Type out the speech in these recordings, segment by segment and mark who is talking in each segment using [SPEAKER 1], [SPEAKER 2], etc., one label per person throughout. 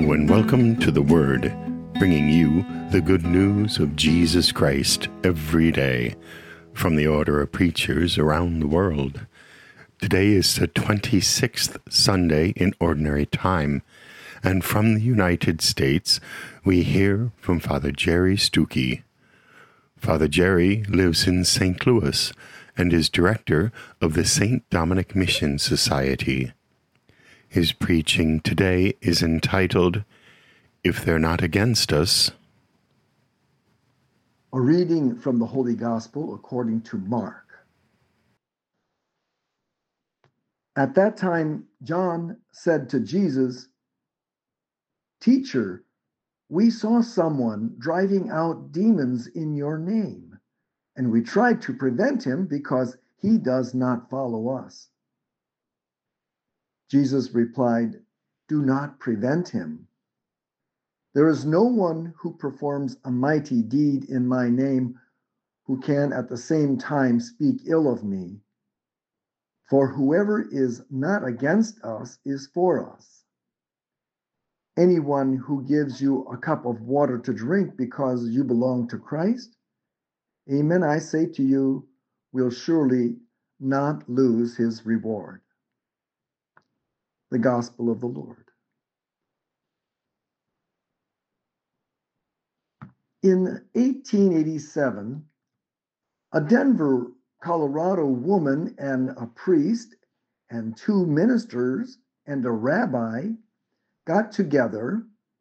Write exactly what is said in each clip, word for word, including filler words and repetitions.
[SPEAKER 1] Hello and welcome to The Word, bringing you the good news of Jesus Christ every day from the order of preachers around the world. Today is the twenty-sixth Sunday in Ordinary Time, and from the United States we hear from Father Jerry Stuckey. Father Jerry lives in Saint Louis and is director of the Saint Dominic Mission Society. His preaching today is entitled, If They're Not Against Us.
[SPEAKER 2] A reading from the Holy Gospel according to Mark. At that time, John said to Jesus, "Teacher, we saw someone driving out demons in your name, and we tried to prevent him because he does not follow us." Jesus replied, "Do not prevent him. There is no one who performs a mighty deed in my name who can at the same time speak ill of me. For whoever is not against us is for us. Anyone who gives you a cup of water to drink because you belong to Christ, amen, I say to you, will surely not lose his reward." The Gospel of the Lord. In eighteen eighty-seven, a Denver, Colorado woman and a priest and two ministers and a rabbi got together.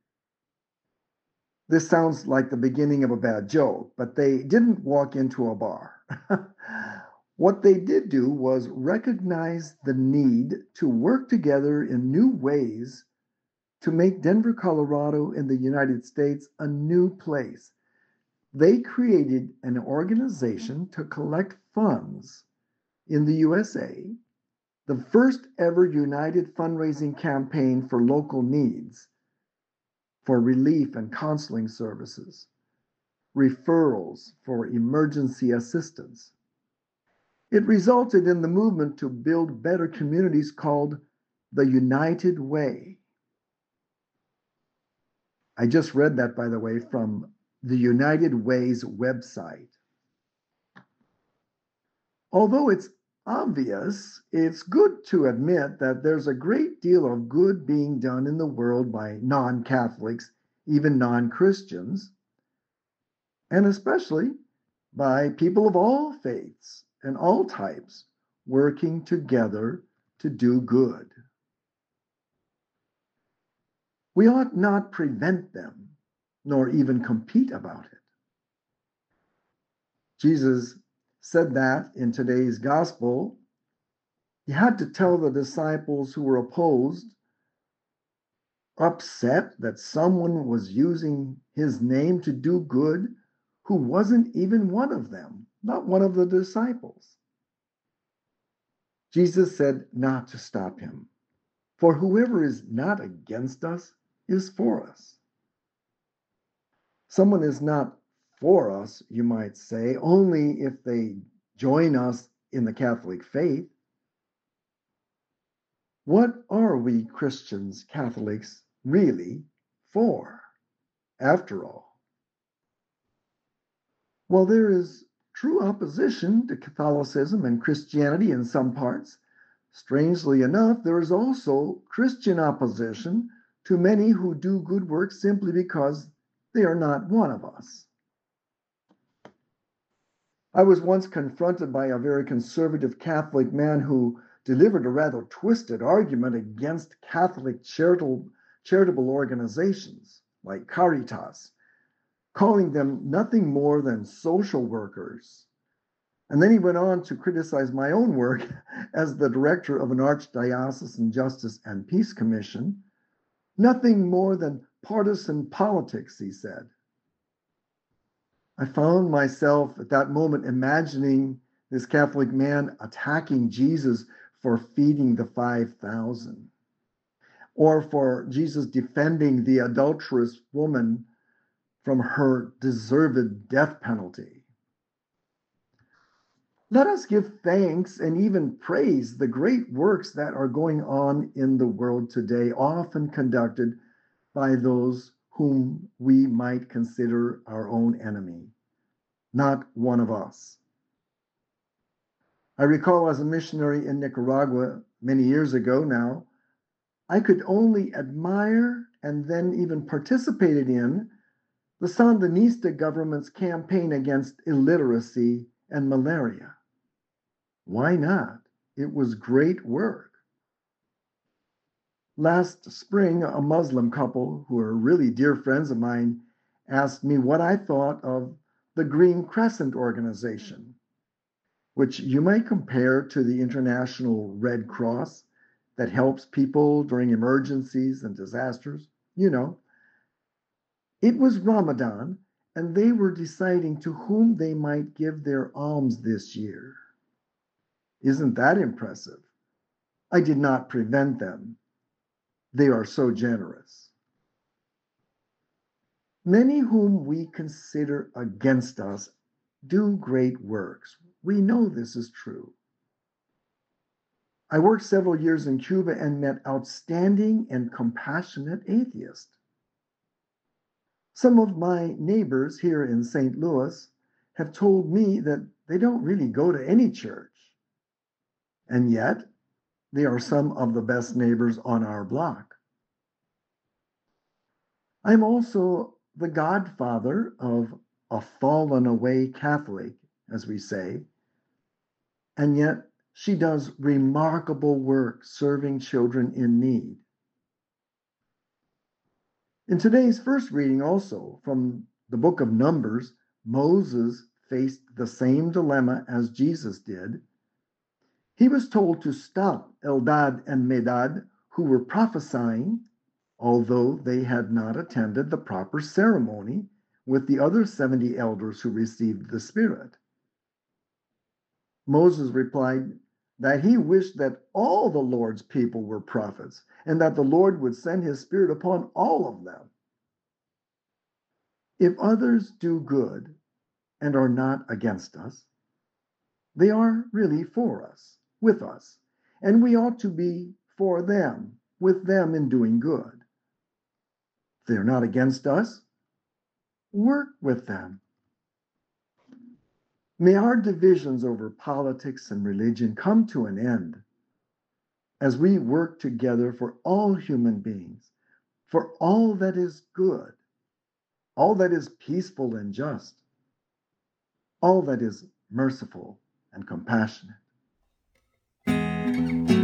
[SPEAKER 2] This sounds like the beginning of a bad joke, but they didn't walk into a bar. What they did do was recognize the need to work together in new ways to make Denver, Colorado in the United States a new place. They created an organization to collect funds in the U S A, the first ever united fundraising campaign for local needs, for relief and counseling services, referrals for emergency assistance. It resulted in the movement to build better communities called the United Way. I just read that, by the way, from the United Way's website. Although it's obvious, it's good to admit that there's a great deal of good being done in the world by non-Catholics, even non-Christians, and especially by people of all faiths and all types working together to do good. We ought not prevent them, nor even compete about it. Jesus said that in today's gospel. He had to tell the disciples who were opposed, upset that someone was using his name to do good who wasn't even one of them, not one of the disciples. Jesus said not to stop him, for whoever is not against us is for us. Someone is not for us, you might say, only if they join us in the Catholic faith. What are we Christians, Catholics, really for, after all? Well, there is true opposition to Catholicism and Christianity in some parts. Strangely enough, there is also Christian opposition to many who do good works simply because they are not one of us. I was once confronted by a very conservative Catholic man who delivered a rather twisted argument against Catholic charitable, charitable organizations like Caritas, calling them nothing more than social workers. And then he went on to criticize my own work as the director of an Archdiocesan Justice and Peace Commission. Nothing more than partisan politics, he said. I found myself at that moment imagining this Catholic man attacking Jesus for feeding the five thousand, or for Jesus defending the adulterous woman from her deserved death penalty. Let us give thanks and even praise the great works that are going on in the world today, often conducted by those whom we might consider our own enemy, not one of us. I recall as a missionary in Nicaragua many years ago now, I could only admire and then even participated in the Sandinista government's campaign against illiteracy and malaria. Why not? It was great work. Last spring, a Muslim couple who are really dear friends of mine asked me what I thought of the Green Crescent organization, which you might compare to the International Red Cross that helps people during emergencies and disasters. You know, it was Ramadan, and they were deciding to whom they might give their alms this year. Isn't that impressive? I did not prevent them. They are so generous. Many whom we consider against us do great works. We know this is true. I worked several years in Cuba and met outstanding and compassionate atheists. Some of my neighbors here in Saint Louis have told me that they don't really go to any church. And yet, they are some of the best neighbors on our block. I'm also the godfather of a fallen away Catholic, as we say, and yet she does remarkable work serving children in need. In today's first reading also from the book of Numbers, Moses faced the same dilemma as Jesus did. He was told to stop Eldad and Medad, who were prophesying, although they had not attended the proper ceremony with the other seventy elders who received the Spirit. Moses replied that he wished that all the Lord's people were prophets and that the Lord would send his Spirit upon all of them. If others do good and are not against us, they are really for us, with us, and we ought to be for them, with them in doing good. If they're not against us, work with them. May our divisions over politics and religion come to an end as we work together for all human beings, for all that is good, all that is peaceful and just, all that is merciful and compassionate.